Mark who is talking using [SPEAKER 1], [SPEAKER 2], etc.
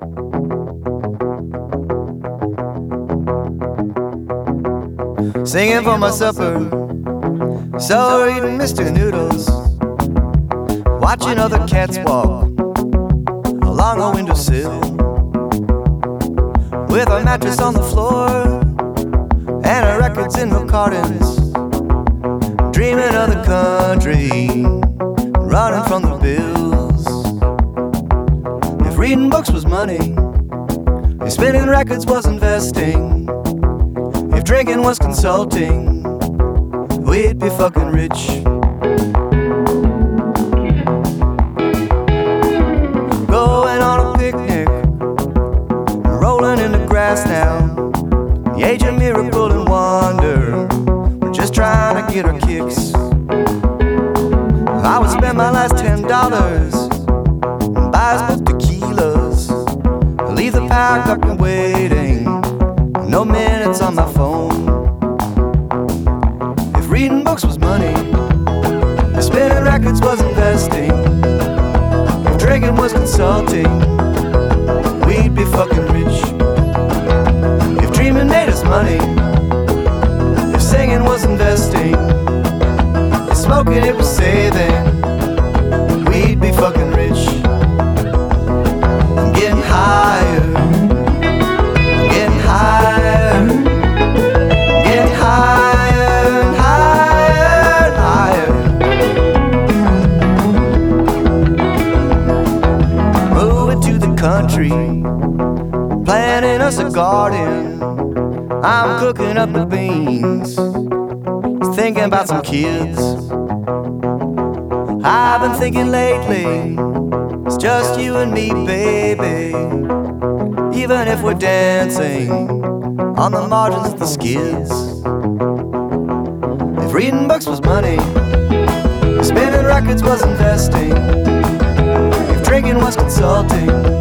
[SPEAKER 1] Singing for my supper, so eating Mr. Noodles, watching other cats walk along a windowsill, with a mattress on the floor and our records in the cartons, dreaming of the country, running from the bills. If reading books was money, if spinning records was investing, if drinking was consulting, we'd be fucking rich. Going on a picnic, rolling in the grass now, the age of miracle and wonder, we're just trying to get our kicks. I would spend my last $10 and buy us both tequilas, leave the pack up and waiting, no minutes on my phone. If reading books was money, if spinning records was investing, if drinking was consulting, we'd be fucking rich. If dreaming made us money, if singing was investing, if smoking it was saving, we'd be fucking rich. I'm getting higher, I'm getting higher, I'm getting higher and higher and higher. Moving to the country, planting us a garden, I'm cooking up the beans, thinking about some kids. I've been thinking lately, it's just you and me, baby, even if we're dancing on the margins of the skids. If reading books was money, if spinning records was investing, if drinking was consulting,